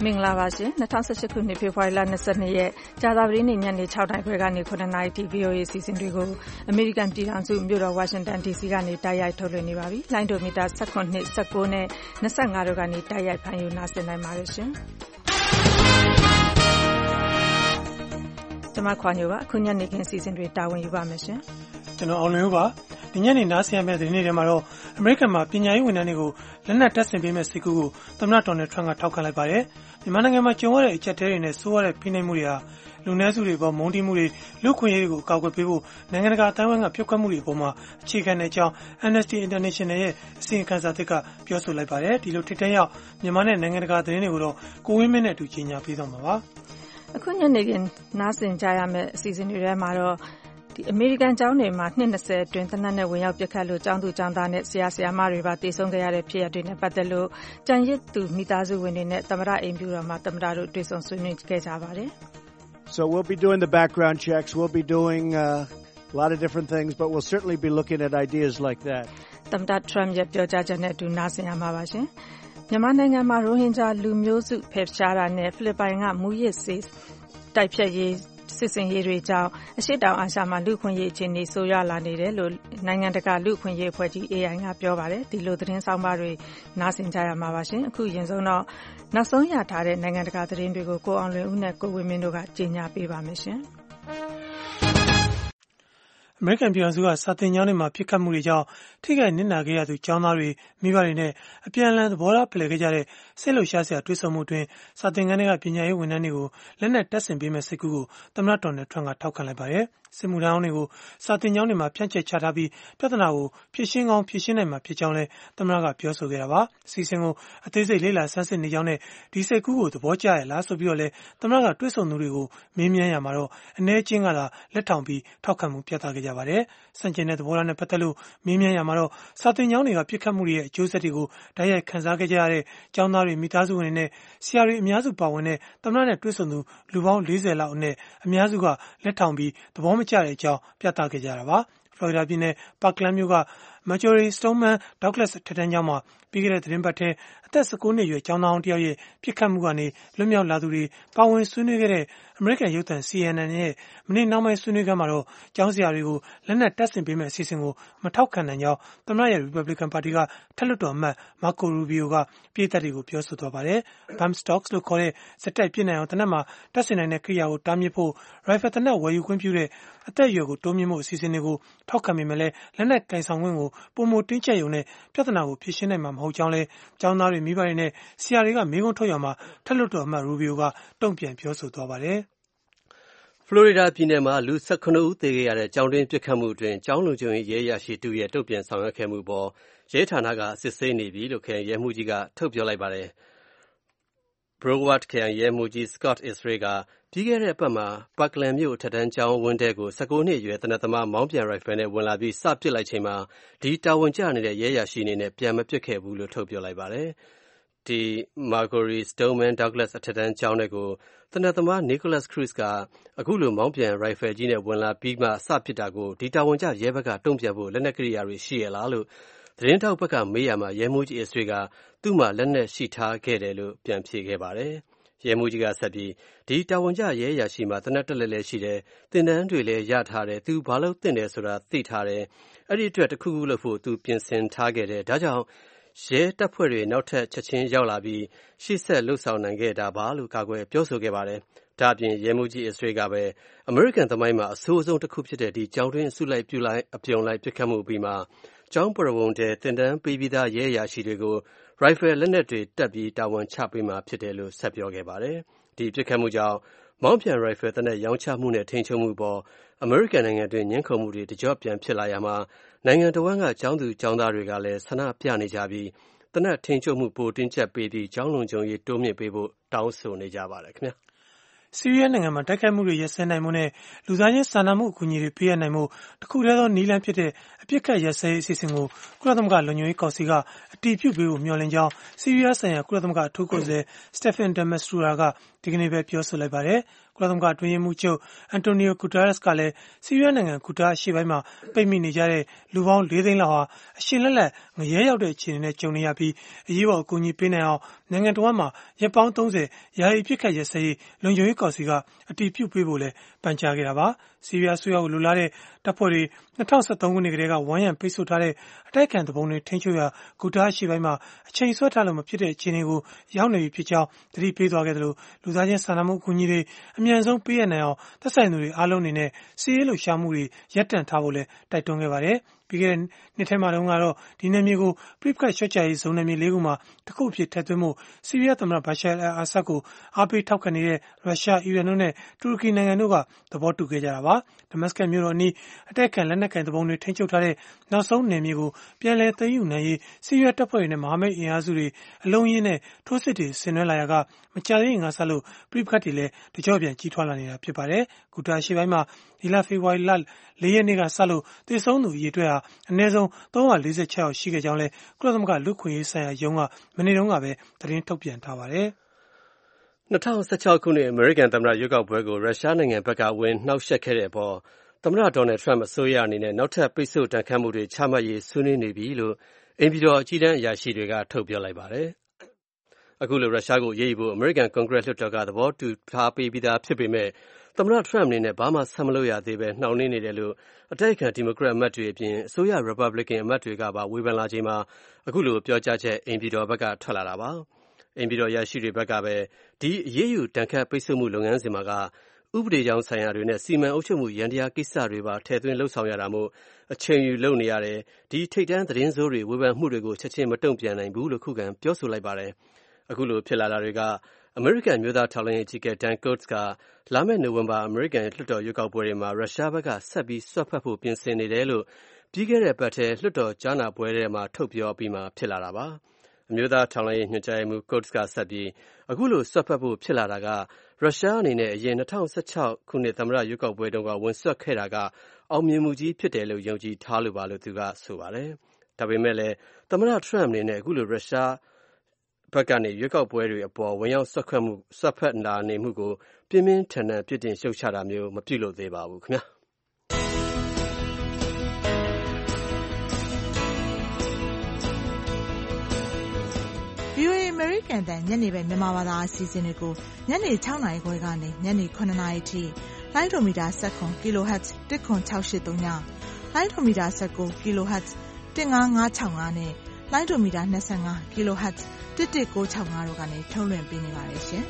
မင်္ဂလာပါရှင်2018ခုနှစ်ဖေဖော်ဝါရီလ22ရက်ကြာသပတေးနေ့ညနေ6နာရီခွဲကနေ9နာရီထိ VOA အစီအစဉ်တွေကိုအမေရိကန်ပြည်ထောင်စုမြို့တော်ဝါရှင်တန် DC ကနေတိုက်ရိုက်ထုတ်လွှင့်နေပါပြီ။လိုင်းဒိုမီတာ19 19နဲ့25တို့ကနေတိုက်ရိုက်ဖမ်းယူနားဆင်နိုင်ပါတယ်ရှင်။ကျွန်မခွာညိုပါအခုညနေခင်းအစီအစဉ်တွေတာဝန်ယူပါမယ်ရှင်။ကျွန်တော်အောင်လွင်ဦးပါဒီညနေနားဆင်ရမယ့်ဒီနေ့ထဲမှာတော့အမေရိကန်မှာပညာရေးဝန်ထမ်းတွေကိုလက်နက်တပ်ဆင်ပေးမဲ့စိတ်ကူးကိုသမ္မတဒေါ်နယ်ထရန့်ကထောက်ခံလိုက်ပါတယ်။မြန်မာနိုင်ငံမှာကြုံရတဲ့အကျပ်တဲတွေနဲ့ဆိုးရတဲ့ဖိနှိပ်မှုတွေဟာလူနည်းစုတွေပေါ်မုန်းတီးမှုတွေလူခွင့်ရေးတွေကိုကာကွယ်ပေးဖို့နိုင်ငံတကာအတိုင်းအဝိုင်းကပြုတ်ကွက်မှုတွေအပေါ်မှာအခြေခံတဲ့အကြောင်း Amnesty International ရဲ့အစီရင်ခံစာသစ်ကပြောဆိုလိုက်ပါတယ်။ဒီလိုထိပ်တန်းရောက်မြန်မာနဲ့နိုင်ငံတကာသတင်းတွေကိုတော့ကိုဝင်းမင်းနဲ့အတူကြီးညာပေးသွားမှာပါ။အခုညနေခင်းနားဆင်ကြရမယ့်အစီအစဉ်တွေထဲမှာတော့အမေရိကန်ကျောင်းတွေမှာနှစ်20အတွင်းသေနတ်နဲ့ဝင်ရောက်ပစ်ခတ်လို့ကျောင်းသူကျောင်းသားနဲ့ဆရာဆရာမတွေပါတေဆုံးခဲ့ရတဲ့ဖြစ်ရပ်တွေနဲ့ပတ်သက်လို့ကြံရစ်သူမိသားစုဝင်တွေနဲ့သမ္မတအိမ်ဖြူတော်မှာသမ္မတတို့တွေ့ဆုံဆွေးနွေးခဲ့ကြပါတယ် So we'll be doing the background checks, we'll be doing a lot of different things, but we'll certainly be looking at ideas like that. သမ္မတ Trump ရဲ့ပြောကြားချက်နဲ့အတူနားဆင်ရမှာပါရှင်။မြန်မာနိုင်ငံမှာရိုဟင်ဂျာလူမျိုးစုဖယ်ရှားတာနဲ့ဖိလစ်ပိုင်ကမူရစ်ဆေးတိုက်ဖြတ်ရေးစစ်စင်ရေးတွေကြောင့်အရှေ့တောင်အာရှမှာလူခွင့်ရေးအခြေအနေဆိုးရွားလာနေတယ်လို့နိုင်ငံတကာလူခွင့်ရေးအဖွဲ့ကြီး AI ကပြောပါတယ်ဒီလိုသတင်းဆောင်ပါတွေနားဆင်ကြရမှာပါရှင်အခုရင်ဆုံးတော့နောက်ဆုံးရထားတဲ့နိုင်ငံတကာသတင်းတွေကိုကိုအောင်လွင်ဦးနဲ့ကိုဝင်းမင်းတို့ကကြေညာပေးပါမယ်ရှင်အမေရိကန်ပြည်ထောင်စုကစာသင်ကျောင်းတွေမှာပြစ်ခတ်မှုတွေကြောင့်ထိခိုက်နစ်နာခဲ့ရသူကျောင်းသားတွေမိဘတွေနဲ့အပြန်အလှန်သဘောထားဖလှယ်ခဲ့ကြတဲ့စိတ်လှုပ်ရှားစရာတွေ့ဆုံမှုအတွင်းစာသင်ခန်းတွေကပညာရေးဝန်ထမ်းတွေကိုလက်နက်တပ်ဆင်ပေးမဲ့စိတ်ကူးကိုသမ္မတဒေါ်နယ်ထရန့်ကထောက်ခံလိုက်ပါတယ်။စစ်မှုထမ်းတွေကိုစာသင်ကျောင်းတွေမှာဖြန့်ကျက်ချထားပြီးပြဿနာကိုဖြေရှင်းကောင်းဖြေရှင်းနိုင်မှာဖြစ်ကြောင်းလည်းသမ္မတကပြောဆိုခဲ့တာပါ။အစီအစဉ်ကိုအသေးစိတ်လေ့လာဆန်းစစ်နေကြောင်းနဲ့ဒီစိတ်ကူးကိုသဘောကျရလားဆိုပြီးတော့လည်းသမ္မတကတွေ့ဆုံသူတွေကိုမေးမြန်းရမှာတော့အနေချင်းကသာလက်ထောင်ပြီးထောက်ခံမှုပြသခဲ့ကြပါတယ်။စံကျင်တဲ့သဘောထားနဲ့ပတ်သက်လို့မေးမြန်းရမှာတော့စာသင်ကျောင်းတွေကပြစ်ခတ်မှုတွေရဲ့အကျိုးဆက်တွေကိုတိုက်ရိုက်ခံစားခဲ့ကြရတဲ့ကျောင်းသားတွေမိသားစုဝင်တွေနဲ့ဆရာတွေအများစုပါဝင်တဲ့သမ္မတနဲ့တွေ့ဆုံသူလူပေါင်း40လောက်အနက်အများစုကလက်ထောင်ပြီးသဘောမကျတဲ့အကြောင်းပြသခဲ့ကြတာပါ။ဖလော်ရီဒါပြည်နယ်ပါကလန်မြို့ကMarjory Stoneman Douglas ထက်တန်းကျောင်းမှာပြီးခဲ့တဲ့သတင်းပတ်ထဲအသက်19နှစ်အရွယ်ကျောင်းသားအောင်တယောက်ရဲ့ပြစ်ခတ်မှုကနေလွတ်မြောက်လာသူတွေပါဝင်ဆွေးနွေးခဲ့တဲ့အမေရိကန်ရုပ်သံ CNN ရဲ့မနေ့နောက်ပိုင်းဆွေးနွေးခန်းမှာတော့ကျောင်းဆရာတွေကိုလက်နက်တပ်ဆင်ပေးမဲ့အစီအစဉ်ကိုမထောက်ခံနိုင်ကြောင်းသမ္မတရဲ့ Republican ပါတီကထက်လွှတ်တော်အမတ် Marco Rubio ကပြည်သက်တွေကိုပြောဆိုသွားပါတယ်။ Bump stocks လို့ခေါ်တဲ့စက်တိုက်ပစ်နိုင်အောင်တနက်မှာတပ်ဆင်နိုင်တဲ့ကိရိယာကိုတားမြစ်ဖို့ရိုင်ဖယ်တနက်ဝယ်ယူခွင့်ပြုတဲ့အသက်အရွယ်ကိုတိုးမြင့်ဖို့အစီအစဉ်တွေကိုထောက်ခံပေမဲ့လည်းလက်နက်ကင်ဆောင်ခွင့်ကိုပုံမတင်းကျပ်ရုံနဲ့ပြဿနာကိုဖြေရှင်းနိုင်မှာမဟုတ်ကြောင်းလည်းကျောင်းသားတွေမိဘတွေနဲ့ဆရာတွေကမေးခွန်းထုတ်ရမှာထက်လွှတ်တော်အမတ် Rubio ကတုံ့ပြန်ပြောဆိုသွားပါတယ်ဖလော်ရီဒါပြည်နယ်မှာလူ18ဦးသေခဲ့ရတဲ့ကျောင်းတွင်းပစ်ခတ်မှုအတွင်းကျောင်းလုံခြုံရေးရဲအရာရှိတူရဲ့တုံ့ပြန်ဆောင်ရွက်ခဲ့မှုပေါ်ရဲဌာနကစစ်ဆေးနေပြီလို့ခရိုင်ရဲမှူးကြီးကထုတ်ပြောလိုက်ပါတယ်။ Broward ခရိုင်ရဲမှူးကြီး Scott Israel ကပြီးခဲ့တဲ့အပတ်မှာပါကလန်မြို့ထက်တန်းကျောင်းဝင်းထဲကို19နှစ်အရွယ်သေနတ်သမားမောင်းပြန်ရိုင်ဖယ်နဲ့ဝင်လာပြီးစပစ်လိုက်ချိန်မှာဒီတာဝန်ကျနေတဲ့ရဲအရာရှိအနေနဲ့ပြန်မပစ်ခဲ့ဘူးလို့ထုတ်ပြောလိုက်ပါတယ်။ဒီ Marjory Stoneman Douglas အထက်တန်းကျောင်းတွေကိုသေနတ်သမား Nicholas Cruz ကအခုလိုမောင်းပြန်ရိုင်ဖယ်ကြီးနဲ့ဝင်လာပြီးမှစပစ်တာကိုဒီတာဝန်ကျရဲဘက်ကတုံ့ပြန်ဖို့လက်နက်ကိရိယာတွေရှိရလားလို့သတင်းထောက်ဘက်ကမေးရမှာရဲမှူးကြီး Israel ကသူ့မှာလက်နက်ရှိထားခဲ့တယ်လို့ပြန်ဖြေခဲ့ပါတယ်။ရဲမှူးကြီးကဆက်ပြီးဒီတာဝန်ကျရဲအရာရှိမှာသေနတ်တက်လက်လည်းရှိတယ်သင်တန်းတွေလည်းရထားတယ်သူဘာလို့သင့်တယ်ဆိုတာသိထားတယ်အဲ့ဒီအတွက်တစ်ခုခုလုပ်ဖို့သူပြင်ဆင်ထားခဲ့တယ်ဒါကြောင့်ရဲတပ်ဖွဲ့တွေနောက်ထပ်ချက်ချင်းရောက်လာပြီးရှေ့ဆက်လှုပ်ဆောင်နိုင်ခဲ့တာပါလို့ကာကွယ်ပြောဆိုခဲ့ပါတယ်။ဒါအပြင်ရဲမှူးကြီး Israel ကပဲအမေရိကန်သမိုင်းမှာအဆိုးဆုံးတစ်ခုဖြစ်တဲ့ဒီကျောင်းတွင်းအစုလိုက်ပြုလိုက်အပြုံလိုက်ပစ်ခတ်မှုပြီးမှကျောင်းပရဝုံတဲတင်တန်းပေးပြီးသားရဲအရာရှိတွေကိုရိုင်ဖယ်လက်နက်တွေတက်ပြီးတာဝန်ချပေးမှဖြစ်တယ်လို့ဆက်ပြောခဲ့ပါတယ်။ဒီပစ်ခတ်မှုကြောင့်မောင်းပြန်ရိုင်ဖယ်တနက်ရောင်းချမှုနဲ့ထိန်းချုပ်မှုပေါ်အမေရိကန်နိုင်ငံတွင်ညှဉ်းခုန်မှုတွေတကြော့ပြန်ဖြစ်လာရမှာနိုင်ငံတော်ဝန်ကကျောင်းသူကျောင်းသားတွေကလည်းဆန္ဒပြနေကြပြီးတနက်ထိန်းချုပ်မှုပိုတင်းကျပ်ပေးပြီးကျောင်းလုံခြုံရေးတိုးမြင့်ပေးဖို့တောင်းဆိုနေကြပါတယ်ခင်ဗျာ။ဆီးရီးယားနိုင်ငံမှာတိုက်ခိုက်မှုတွေရပ်စဲနိုင်မှုနဲ့လူသားချင်းစာနာမှုအကူအညီတွေပေးအပ်နိုင်မှုတခုတည်းသောနည်းလမ်းဖြစ်တဲ့အပြစ်ခတ်ရပ်စဲရေးအစီအစဉ်ကိုကုလသမဂ္ဂလုံခြုံရေးကောင်စီကအတည်ပြုပေးဖို့မျှော်လင့်ကြောင်းဆီးရီးယားဆိုင်ရာကုလသမဂ္ဂအထူးကိုယ်စားလှယ် Staffan de Mistura ကဒီကနေ့ပဲပြောဆိုလိုက်ပါတယ်။ ကုလသမဂ္ဂအတွင်းရေးမှူးချုပ် Antonio Guterres ကလည်းဆီးရီးယားနိုင်ငံဂူတာအရှေ့ပိုင်းမှာပိတ်မိနေကြတဲ့လူပေါင်း 4 သိန်းလောက်ဟာအရှင်လက်လက်ငရဲရောက်တဲ့အခြေအနေနဲ့ကြုံနေရပြီးအရေးပေါ်အကူအညီပေးနိုင်အောင်နိုင်ငံတော်မှာရက်ပေါင်း 30 ယာယီအပစ်အခတ်ရပ်စဲရေးလုံခြုံရေးကောင်စီကအတည်ပြုပေးဖို့လည်းပန်ကြားခဲ့တာပါ။ ဆီးရီးယားအစိုးရကိုလိုလားတဲ့တပ်ဖွဲ့တွေ2013 ခုနှစ်ကတည်းကဝိုင်းရံပိတ်ဆို့ထားတဲ့အတိုက်အခံသူပုန်တွေထိန်းချုပ်ရာဂူတာအရှေ့ပိုင်းမှာအချိန်ဆွဲထားလို့မဖြစ်တဲ့အခြေအနေကိုရောက်နေပြီဖြစ်ကြောင်းသတိပေးသွားခဲ့သလိုလူသားချင်းစာနာမှုအကူအညီတွေအမြန်ဆုံးပေးအပ်နိုင်အောင်သက်ဆိုင်သူတွေအားလုံးအနေနဲ့စစ်ရေးလှုပ်ရှားမှုတွေရပ်တန့်ထားဖို့လည်းတိုက်တွန်းခဲ့ပါတယ်။ ပြီးခဲ့တဲ့နှစ်ထဲမှာတုန်းကတော့ဒီနယ်မြေကိုပြိပခတ်လျှော့ချရေးဇုံနယ်မြေ 4 ခုမှာတစ်ခုအဖြစ်ထည့်သွင်းဖို့ဆီးရီးယားသမ္မတ Bashar al-Assad ကိုအားပေးထောက်ခံနေတဲ့ရုရှား၊အီရန်တို့နဲ့တူရကီနိုင်ငံတို့ကသဘောတူခဲ့ကြတာပါ။ Damascus မြို့တော်အနီးအတိုက်အခံလက်နက်ကိုင်သူပုန်တွေထိန်းချုပ်ထားတဲ့နောက်ဆုံးနယ်မြေကိုပြန်လည်သိမ်းယူနိုင်ရေးဆီးရီးယားတပ်ဖွဲ့တွေနဲ့မဟာမိတ်အင်အားစုတွေအလုံးအရင်းနဲ့ထိုးစစ်တွေဆင်နွှဲလာရာကမကြာသေးခင်ကစလို့ပြိပခတ်တွေလည်းတကျော့ပြန်ကြီးထွားလာနေတာဖြစ်ပါတယ်။ဂူတာအရှေ့ပိုင်းမှာဒီလဖေဖော်ဝါရီလ 4 ရက်နေ့ကစလို့သေဆုံးသူအရေအတွက်ဟာအနည်းဆုံး346 ယောက်ရှိခဲ့ကြောင်းလည်းကုလသမဂ္ဂလူ့အခွင့်အရေးဆိုင်ရာရုံးကမနေ့တုန်းကပဲသတင်းထုတ်ပြန်ထားပါတယ်။2016 ခုနှစ်အမေရိကန်သမ္မတရွေးကောက်ပွဲကိုရုရှားနိုင်ငံဘက်ကဝင်နှောက်ယှက်ခဲ့တဲ့အပေါ်သမ္မတ Donald Trump အစိုးရအနေနဲ့နောက်ထပ်ပိတ်ဆို့ဒဏ်ခတ်မှုတွေချမှတ်ရေးဆွေးနွေးနေပြီလို့အိမ်ဖြူတော်အကြီးတန်းအရာရှိတွေကထုတ်ပြောလိုက်ပါတယ်။အခုလိုရုရှားကိုအရေးယူဖို့အမေရိကန်ကွန်ဂရက်လွှတ်တော်ကသဘောတူထားပြီးသားဖြစ်ပေမဲ့သမ္မတ Trump အနေနဲ့ဘာမှဆက်မလုပ်ရသေးပဲနှောင့်နှေးနေတယ်လို့အတိုက်အခံဒီမိုကရက်အမတ်တွေအပြင်အစိုးရ Republican အမတ်တွေကပါဝေဖန်လာချိန်မှာအခုလိုပြောကြားချက်အိမ်ဖြူတော်ဘက်ကထွက်လာတာပါ။အိမ်ဖြူတော်အရာရှိတွေဘက်ကပဲဒီအရေးယူဒဏ်ခတ်ပိတ်ဆို့မှုလုပ်ငန်းစဉ်မှာကဥပဒေကြောင်းဆိုင်ရာတွေနဲ့စီမံအုပ်ချုပ်မှုယန္တရားကိစ္စတွေပါထည့်သွင်းလှုပ်ဆောင်ရတာမို့အချိန်ယူလုပ်နေရတယ်။ဒီထိပ်တန်းသတင်းဆိုးတွေဝေဖန်မှုတွေကိုချက်ချင်းမတုံ့ပြန်နိုင်ဘူးလို့ခုခံပြောဆိုလိုက်ပါတယ်။အခုလိုဖြစ်လာတာတွေကအမေရိကန်မျိုးသားထောက်လှမ်းရေးအကြီးအကဲ Dan Coats ကလာမယ့်နိုဝင်ဘာအမေရိကန်လွှတ်တော်ရွေးကောက်ပွဲတွေမှာရုရှားဘက်ကဆက်ပြီးစွက်ဖက်ဖို့ပြင်ဆင်နေတယ်လို့ပြီးခဲ့တဲ့ပတ်ထဲလွှတ်တော်ကြားနာပွဲထဲမှာထုတ်ပြောပြီးမှဖြစ်လာတာပါ။အမျိုးသားထောက်လှမ်းရေးညွှန်ကြားရေးမှူး Coats ကဆက်ပြီးအခုလိုစွက်ဖက်ဖို့ဖြစ်လာတာကရုရှားအနေနဲ့အရင်2016ခုနှစ်သမ္မတရွေးကောက်ပွဲတုန်းကဝင်စွက်ခဲ့တာကအောင်မြင်မှုကြီးဖြစ်တယ်လို့ယုံကြည်ထားလို့ပါလို့သူကဆိုပါတယ်။ဒါပေမဲ့လည်းသမ္မတ Trump အနေနဲ့အခုလိုရုရှားဘက်ကနေရွေးကောက်ပွဲတွေအပေါ်ဝင်ရောက်စွက်ဖက်လာနေမှုကိုပြင်းပြင်းထန်ထန်ပြစ်တင်ရှုတ်ချတာမျိုးမပြုလုပ်သေးပါဘူးခင်ဗျာ။ VOA အမေရိကန်တန်ညနေပဲမြန်မာဘာသာအစီအစဉ်တွေကိုညနေ6နာရီခွဲကနေညနေ9နာရီထိလိုင်းဒိုမီတာ19 kHz 10683ညလိုင်းဒိုမီတာ19 kHz 15565နဲ့လိုင်းဒိုမီတာ25 kHz 11965တို့ကနေထုတ်လွှင့်ပေးနေပါတယ်ရှင်။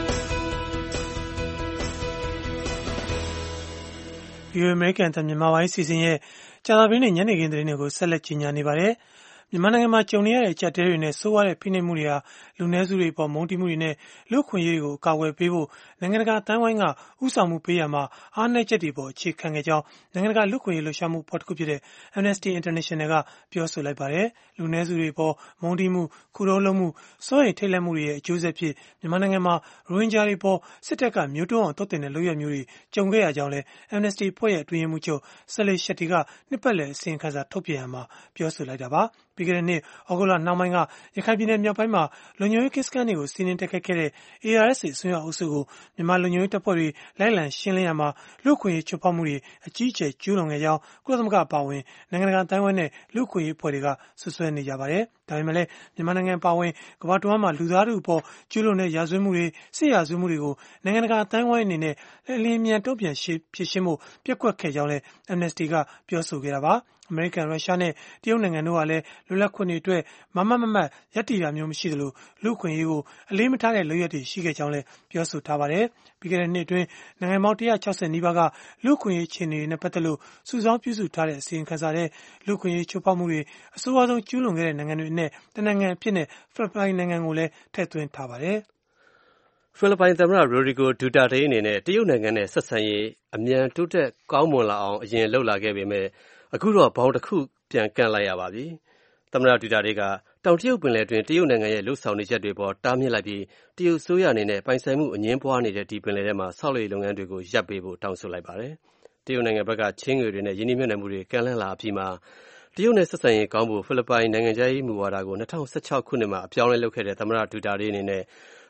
VOA အမေရိကန်တန်မြန်မာပိုင်းအစီအစဉ်ရဲ့ကြာသပတေးနေ့ညနေခင်းသတင်းတွေကိုဆက်လက်ကြီးညာနေပါတယ်။မြန်မာနိုင်ငံမှာကြုံနေရတဲ့အကျပ်အတည်းတွေနဲ့ဆိုးဝါးတဲ့ဖိနှိပ်မှုတွေဟာလူနည်းစုတွေအပေါ်မုန်းတီးမှုတွေနဲ့လူ့အခွင့်အရေးတွေကိုအကာအကွယ်ပေးဖို့နိုင်ငံတကာအသင်းဝိုင်းကဥဆောင်မှုပေးရမှာအားနည်းချက်တွေအပေါ်အခြေခံခဲ့ကြောင်းနိုင်ငံတကာလူ့အခွင့်အရေးလှုပ်ရှားမှုအဖွဲ့တစ်ခုဖြစ်တဲ့ Amnesty International ကပြောဆိုလိုက်ပါတယ်။လူနည်းစုတွေအပေါ်မုန်းတီးမှုခုတုံးလုံးမှုစိုးရိမ်ထိတ်လန့်မှုတွေရဲ့အကျိုးဆက်ဖြစ်မြန်မာနိုင်ငံမှာရိုဟင်ဂျာတွေအပေါ်စစ်တပ်ကမျိုးတုံးအောင်တုတ်တင်တဲ့လုပ်ရမျိုးတွေကြုံခဲ့ရကြောင်းလည်း Amnesty အဖွဲ့ရဲ့အတွင်းရေးမှူးချုပ် Sally Shetty ကနှစ်ပတ်လည်အစီရင်ခံစာထုတ်ပြန်ရမှာပြောဆိုလိုက်တာပါ။ပြီးခဲ့တဲ့နှစ်ဩဂုတ်လနှောင်းပိုင်းကရခိုင်ပြည်နယ်မြောက်ပိုင်းမှာလုံခြုံရေးကင်းစခန်းတွေကိုစီးနင်းတိုက်ခိုက်ခဲ့တဲ့ ARSA အစွန်းရောက်အုပ်စုကိုမြန်မာလုံခြုံရေးတပ်ဖွဲ့တွေလိုက်လံရှင်းလင်းရာမှာလူ့အခွင့်အရေးချိုးဖောက်မှုတွေအကြီးအကျယ်ကျူးလွန်ခဲ့ကြောင်းကုလသမဂ္ဂအပါအဝင်နိုင်ငံတကာအသင်းအဝိုင်းနဲ့လူ့အခွင့်အရေးအဖွဲ့တွေကစွပ်စွဲနေကြပါတယ်။ဒါပေမဲ့လည်းမြန်မာနိုင်ငံအပါအဝင်ကမ္ဘာတဝန်းမှာလူသားထုအပေါ်ကျူးလွန်တဲ့ရာဇဝတ်မှုတွေစစ်ရာဇဝတ်မှုတွေကိုနိုင်ငံတကာအသင်းအဝိုင်းအနေနဲ့အလျင်အမြန်တုံ့ပြန်ဖြေရှင်းဖို့ပျက်ကွက်ခဲ့ကြောင်းလည်း Amnesty ကပြောဆိုခဲ့တာပါ။အမေရိကန်ရုရှားနဲ့တရုတ်နိုင်ငံတို့ကလည်းလွတ်လပ်ခွင့်တွေအတွက်မတ်မတ်ရပ်တည်တာမျိုးမရှိသလိုလူ့အခွင့်အရေးကိုအလေးမထားတဲ့လုပ်ရပ်တွေရှိခဲ့ကြောင်းလည်းပြောဆိုထားပါတယ်။ပြီးခဲ့တဲ့နှစ်အတွင်းနိုင်ငံပေါင်း160နီးပါးကလူ့အခွင့်အရေးအခြေအနေတွေနဲ့ပတ်သက်လို့စုဆောင်းပြုစုထားတဲ့အစီရင်ခံစာတဲ့လူ့အခွင့်အရေးချိုးဖောက်မှုတွေအဆိုးအဝါးဆုံးကျူးလွန်ခဲ့တဲ့နိုင်ငံတွေနဲ့တနိုင်ငံအဖြစ်နဲ့ဖိလစ်ပိုင်နိုင်ငံကိုလည်းထည့်သွင်းထားပါတယ်။ဖိလစ်ပိုင်သမ္မတ Rodrigo Duterte အနေနဲ့တရုတ်နိုင်ငံနဲ့ဆက်ဆံရေးအမြန်တိုးတက်ကောင်းမွန်လာအောင်အရင်လှုပ်လာခဲ့ပေမဲ့အခုတော့ဘောင်တစ်ခုပြန်ကန့်လိုက်ရပါပြီ။သမ္မတဒူတာတေးကတောင်တရုတ်ပင်လယ်တွင်တရုတ်နိုင်ငံရဲ့လှုပ်ဆောင်နေချက်တွေပေါ်တားမြစ်လိုက်ပြီးတရုတ်အစိုးရအနေနဲ့ပိုင်ဆိုင်မှုအငြင်းပွားနေတဲ့ဒီပင်လယ်ထဲမှာဆောက်လုပ်ရေးလုပ်ငန်းတွေကိုရပ်ပေးဖို့တောင်းဆိုလိုက်ပါတယ်။တရုတ်နိုင်ငံဘက်ကချင်းငွေတွေနဲ့ယင်းနှိမ့်နှံမှုတွေကန့်လန့်လာပြီးမှတရုတ်နဲ့ဆက်ဆံရေးကောင်းဖို့ဖိလစ်ပိုင်နိုင်ငံခြားရေးမူဝါဒကို2016ခုနှစ်မှာအပြောင်းအလဲလုပ်ခဲ့တဲ့သမ္မတဒူတာတေးအနေနဲ့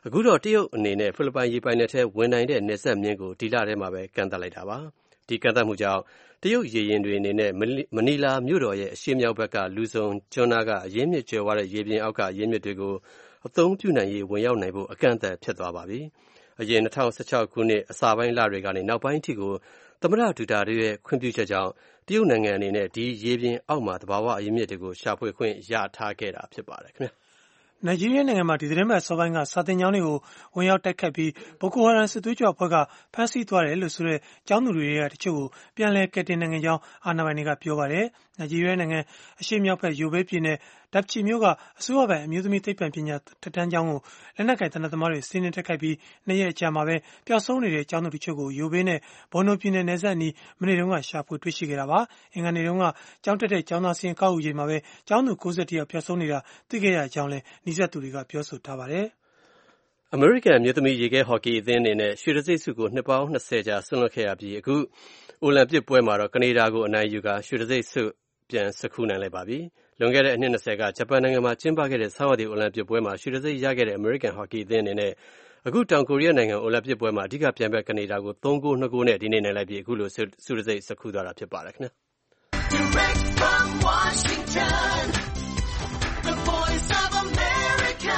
အခုတော့တရုတ်အနေနဲ့ဖိလစ်ပိုင်ရေပိုင်နက်ထဲဝင်နိုင်တဲ့နယ်စပ်မျဉ်းကိုဒီလထဲမှာပဲကန့်သတ်လိုက်တာပါ။ဒီကန့်သတ်မှုကြောင့်တရုတ်ရေယာဉ်တွေအနေနဲ့မနီလာမြို့တော်ရဲ့အရှေ့မြောက်ဘက်ကလူဆုံကျွန်းနာကအရင်းမြစ်ကျယ်ဝတဲ့ရေပြင်အောက်ကရင်းမြစ်တွေကိုအသုံးပြုနိုင်ရေးဝင်ရောက်နိုင်ဖို့အကန့်အသတ်ဖြစ်သွားပါပြီ။အရင်2016ခုနှစ်အစပိုင်းလတွေကနေနောက်ပိုင်းအထိကိုသမ္မတဒူတာတေရဲ့ခွင့်ပြုချက်ကြောင့်တရုတ်နိုင်ငံအနေနဲ့ဒီရေပြင်အောက်မှာသဘာဝအရင်းမြစ်တွေကိုရှာဖွေခွင့်ရထားခဲ့တာဖြစ်ပါတယ်ခင်ဗျာ။နိုင်ဂျီးရီးယားနိုင်ငံမှာဒီသတင်းပတ်စောပိုင်းကစာသင်ကျောင်းတွေကိုဝင်ရောက်တိုက်ခတ်ပြီးဘိုကိုဟာရမ်စစ်သွေးကြွအဖွဲ့ကဖမ်းဆီးသွားတယ်လို့ဆိုတဲ့ကျောင်းသူတွေကတချို့ကိုပြန်လည်ကယ်တင်နိုင်ငံကြောင်းအာဏာပိုင်တွေကပြောပါတယ်။နိုင်ဂျီးရီးယားနိုင်ငံအရှေ့မြောက်ဘက်ယိုဘေးပြည်နယ်ဒပ်ချီမြို့ကအစိုးရပိုင်အမျိုးသမီးသိပ္ပံပညာထက်တန်းကျောင်းကိုလက်နက်ကိုင်သေနတ်သမားတွေစီးနင်းတိုက်ခိုက်ပြီး2 ရက်အကြာမှာပဲပျောက်ဆုံးနေတဲ့ကျောင်းသူတချို့ကိုယိုဘေးနဲ့ဘော်နိုပြည်နယ်နယ်စပ်အနီးမနေ့တုန်းကရှာဖွေတွေ့ရှိခဲ့တာပါ။အင်္ဂါနေ့တုန်းကကျောင်းတက်တဲ့ကျောင်းသားစင်ကောက်ယူချိန်မှာပဲကျောင်းသူ61ယောက်ပျောက်ဆုံးနေတာသိခဲ့ရကြောင်းလည်းနှိစက်သူတွေကပြောဆိုထားပါတယ်။အမေရိကန်မြို့သမီးရေခဲဟော်ကီအသင်းအနေနဲ့ရွှေတံဆိပ်ဆုကိုနှစ်ပေါင်း20ကြာဆွန့်လွတ်ခဲ့ရပြီးအခုအိုလံပစ်ပွဲမှာတော့ကနေဒါကိုအနိုင်ယူကာရွှေတံဆိပ်ဆုပြန်စခူးနိုင်လိုက်ပါပြီ။လွန်ခဲ့တဲ့အနှစ်20ကဂျပန်နိုင်ငံမှာကျင်းပခဲ့တဲ့ဆောင်းရာသီအိုလံပစ်ပွဲမှာရွှေတံဆိပ်ရခဲ့တဲ့အမေရိကန်ဟော်ကီအသင်းအနေနဲ့အခုတောင်ကိုရီးယားနိုင်ငံအိုလံပစ်ပွဲမှာအဓိကပြိုင်ဘက်ကနေဒါကို3-2 နဲ့ဒီနေ့နိုင်လိုက်ပြီးအခုလိုဆုတံဆိပ်စခူးသွားတာဖြစ်ပါတယ်ခင်ဗျာ။ Direct from Washington, the voice of America,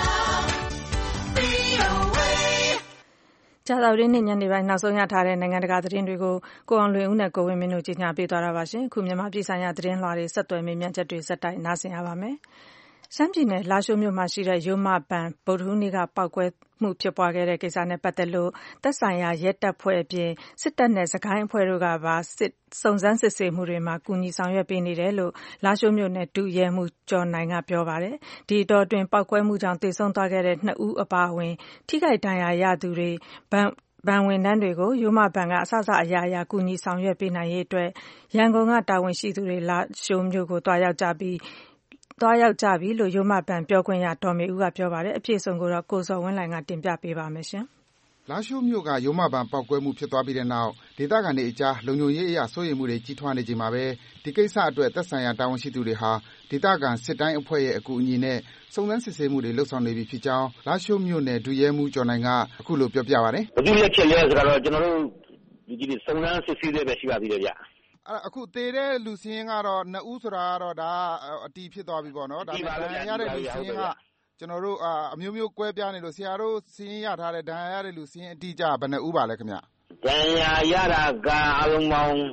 VOA ကြာသပတေးနေ့ညနေပိုင်းနောက်ဆုံးရထားတဲ့နိုင်ငံတကာသတင်းတွေကိုကိုအောင်လွင်ဦးနဲ့ကိုဝင်းမင်းတို့ကြီးညာပေးသွားတာပါရှင်။အခုမြန်မာပြည်ဆိုင်ရာသတင်းလွှာတွေဆက်သွယ်မေးမြန်းချက်တွေစက်တိုက်နားဆင်ရပါမယ်။ရှမ်းပြည်နယ်လာရှိုးမြို့မှာရှိတဲ့ရိုးမဘဏ်ဗုဒ္ဓဟူးနေ့ကပောက်ကွဲမှုဖြစ်ပွားခဲ့တဲ့ကိစ္စနဲ့ပတ်သက်လို့သက်ဆိုင်ရာရဲတပ်ဖွဲ့အပြင်စစ်တပ်နဲ့စကိုင်းအဖွဲ့တို့ကပါစုံစမ်းစစ်ဆေးမှုတွေမှာကူညီဆောင်ရွက်ပေးနေတယ်လို့လာရှိုးမြို့နယ်ဒုရဲမှူးကျော်နိုင်ကပြောပါတယ်။ဒီအတောအတွင်းပောက်ကွဲမှုကြောင့်သေဆုံးသွားခဲ့တဲ့2ဦးအပါအဝင်ထိခိုက်ဒဏ်ရာရသူတွေဘဏ်ဝန်ထမ်းတွေကိုရိုးမဘဏ်ကအစအရာကူညီဆောင်ရွက်ပေးနိုင်ရေးအတွက်ရန်ကုန်ကတာဝန်ရှိသူတွေလာရှိုးမြို့ကိုတွားရောက်ကြပြီလို့ရိုးမဘဏ်ပြောခွင့်ရဒေါ်မေဦးကပြောပါတယ်။အပြည့်အစုံကိုတော့ကိုဇော်ဝင်းလှိုင်ကတင်ပြပေးပါမယ်ရှင်။လာရှိုးမြို့ကရိုးမဘဏ်ပောက်ကွဲမှုဖြစ်သွားပြီးတဲ့နောက်ဒေသခံတွေအကြားလုံခြုံရေးအရစိုးရိမ်မှုတွေကြီးထွားနေချိန်မှာပဲဒီကိစ္စအတွက်သက်ဆိုင်ရာတာဝန်ရှိသူတွေဟာဒေသခံစစ်တိုင်းအဖွဲ့ရဲ့အကူအညီနဲ့စုံစမ်းစစ်ဆေးမှုတွေလုပ်ဆောင်နေပြီဖြစ်ကြောင်းလာရှိုးမြို့နယ်ဒုရဲမှူးကျော်နိုင်ကအခုလိုပြောပြပါတယ်။ဘယ်သူလက်ချက်လဲဆိုတော့ကျွန်တော်တို့ဒီစုံစမ်းစစ်ဆေးတဲ့ပဲရှိပါသေးတယ်ဗျ။အခုသေတဲ့လူစင်းကတော့2ဦးဆိုတာကတော့ဒါအတီးဖြစ်သွားပြီပေါ့နော်။ဒါပေမဲ့ရတဲ့လူစင်းကကျွန်တော်တို့အမျိုးမျိုးကွဲပြားနေလို့ဆရာတို့စင်းရထားတဲ့ဒဏ်ရာရတဲ့လူစင်းအတိအကျဘယ်နှဦးပါလဲခင်ဗျ။ဒဏ်ရာရတာကအလုံးပေါင်း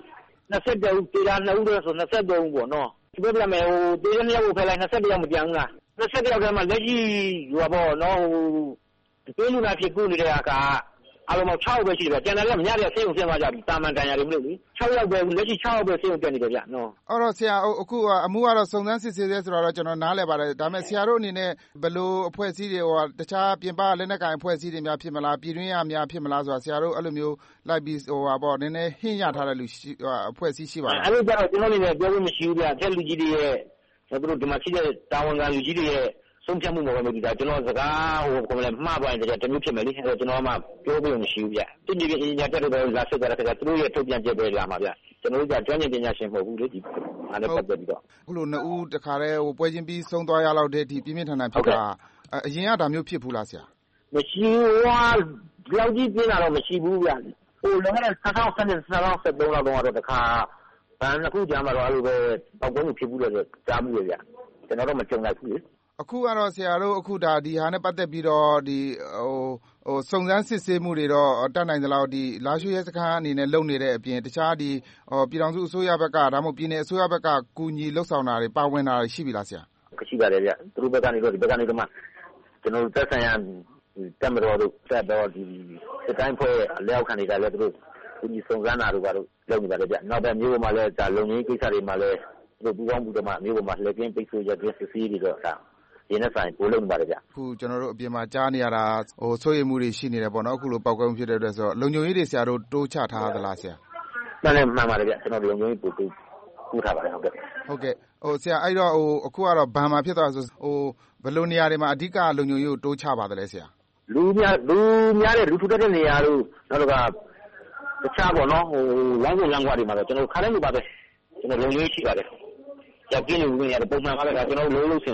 22ဦးသေတာ2ဦးတော့ဆို23ဦးပေါ့နော်။ဒီဘက်ပြမယ်သေတဲ့2ယောက်ကိုဖယ်လိုက်22ယောက်မကြံဘူးလား။22ယောက်ထဲမှာလက်ရှိပေါ့နော်တေးလူနာဖြစ်ကူနေတဲ့အခါအလုံးပေါင်း6ယောက်ပဲရှိတယ်ဗျ။ကျန်တယ်ကညတဲ့ဆေးရုံဆင်းသွားကြပြီတာမန်ဒဏ်ရာတွေမလို့လေ6ယောက်ပဲလက်ရှိ6ယောက်ပဲဆေးရုံတက်နေတယ်ဗျနော်။အဲ့တော့ဆရာအခုအမှုကတော့စုံစမ်းစစ်ဆေးသေးဆိုတော့ကျွန်တော်နားလည်ပါတယ်။ဒါပေမဲ့ဆရာတို့အနေနဲ့ဘယ်လိုအဖွဲ့အစည်းတွေတခြားပြင်ပလက်နက်ကိုင်အဖွဲ့အစည်းတွေများဖြစ်မလားပြည်တွင်းရများဖြစ်မလားဆိုတာဆရာတို့အဲ့လိုမျိုးလိုက်ပြီးပေါ့နည်းနည်းဟင်းရထားတဲ့လူအဖွဲ့အစည်းရှိပါလား။အဲ့လိုကြတော့ကျွန်တော်အနေနဲ့ပြောလို့မရှိဘူးဗျ။တဲ့လူကြီးတွေရဲ့သူတို့ဒီမှာရှိတဲ့တာဝန်ခံလူကြီးတွေရဲ့ဆုံးဖြတ်မှုပေါ်မှာဒီကျွန်တော်စကားကိုလည်းမှားသွားရင်တမျိုးဖြစ်မယ်လေအဲ့တော့ကျွန်တော်မှပြောဖို့မရှိဘူးဗျ။ဒီအင်ဂျင်တက်တော့လာဆက်ကြတဲ့ခါကျသူတို့ရဲ့ထုတ်ပြန်ချက်ပဲလာမှာဗျ။ကျွန်တော်တို့ကကျွမ်းကျင်ပညာရှင်မဟုတ်ဘူးလေဒီအားနဲ့ပတ်သက်ပြီးတော့အခုလို2ဦးတခါတည်းပွဲချင်းပြီးဆုံးသွားရလောက်တဲ့ဒီပြင်းပြင်းထန်ထန်ဖြစ်တာအရင်ကဒါမျိုးဖြစ်ဘူးလားဆရာမရှိဘူးလောက်ကြီးပြင်းတာတော့မရှိဘူးဗျ။လွန်ခဲ့တဲ့2012 2013လောက်တော့တခါဘန်တစ်ခုကြာမှတော့အဲ့လိုပဲပောက်ကွဲမှုဖြစ်ဘူးလို့ကြားမှုရဗျ။ကျွန်တော်တော့မကြုံလိုက်ဘူးလေအခုကတော့ဆရာတို့အခုဒီဟာနဲ့ပတ်သက်ပြီးတော့စုံစမ်းစစ်ဆေးမှုတွေတော့တတ်နိုင်သလောက်လာရှိုးရဲစခန်းအနေနဲ့လုပ်နေတဲ့အပြင်တခြားပြည်ထောင်စုအစိုးရဘက်ကဒါမှမဟုတ်ပြည်နယ်အစိုးရဘက်ကကူညီလှုပ်ဆောင်တာတွေပါဝင်တာရှိပြီလားဆရာရှိပါတယ်ဗျသူတို့ဘက်ကနေတော့ဒီဘက်ကနေတော့မှကျွန်တော်သက်ဆိုင်ရာတက်မတော်တို့တက်တော့စစ်တိုင်းဖွဲ့အလျောက်ခံနေတာလည်းသူတို့ကူညီစုံစမ်းတာတို့ပါတော့လုပ်နေပါတယ်ဗျနောက်ပဲမျိုးပေါ်မှာလည်းဒါလုံငင်းကိစ္စတွေမှာလည်းသူတို့ပူပေါင်းမှုတွေမှာမျိုးပေါ်မှာလက်ကင်းပိတ်ဆို့ရကင်းစစ်ဆေးတွေတော့ဒီနေ့ဆိုင်ပို့လုပ်နေပါတယ်ဗျအခုကျွန်တော်တို့အပြင်မှာကြားနေရတာစိုးရိမ်မှုတွေရှိနေတယ်ပေါ့နော်အခုလိုပောက်ကွဲမှုဖြစ်တဲ့အတွက်ဆိုတော့လုံခြုံရေးတွေဆရာတို့တိုးချထားသလားဆရာမှန်ပါတယ်ဗျကျွန်တော်လုံခြုံရေးပို့ထားပါတယ်ဟုတ်ကဲ့ဆရာအဲ့တော့အခုကတော့ဘဏ်မှာဖြစ်သွားဆိုဘယ်လိုနေရာတွေမှာအဓိကလုံခြုံရေးကိုတိုးချပါတယ်လဲဆရာလူများတဲ့လူထူထပ်တဲ့နေရာတို့နောက်တော့တခြားပေါ့နော်လမ်းကွာတွေမှာတော့ကျွန်တော်ခါတိုင်းလိုပါပဲကျွန်တော်လုံခြုံရေးရှိပါတယ်ကြောက်ကင်းနေဝင်ရတယ်ပုံမှန်ပါပဲကျွန်တော်လုံးလုံးဆင်